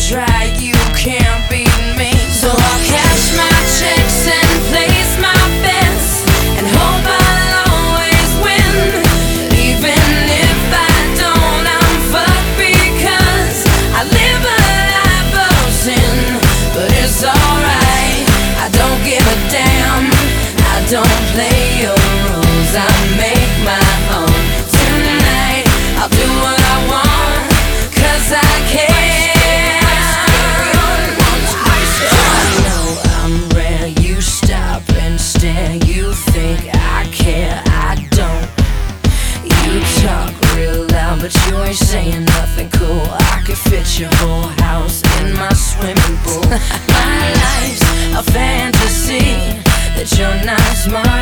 try, you can't beat me. So I'll cash my checks and place my bets and hope I'll always win. Even if I don't, I'm fucked because I live a life of sin. But it's alright, I don't give a damn. I don't play your rules, I make my own. Tonight I'll do what I want, 'cause I care. I know I'm rare, you stop and stare. You think I care, I don't. You talk real loud, but you ain't saying nothing cool. I could fit your whole house in my swimming pool. My life's a fantasy that you're not smart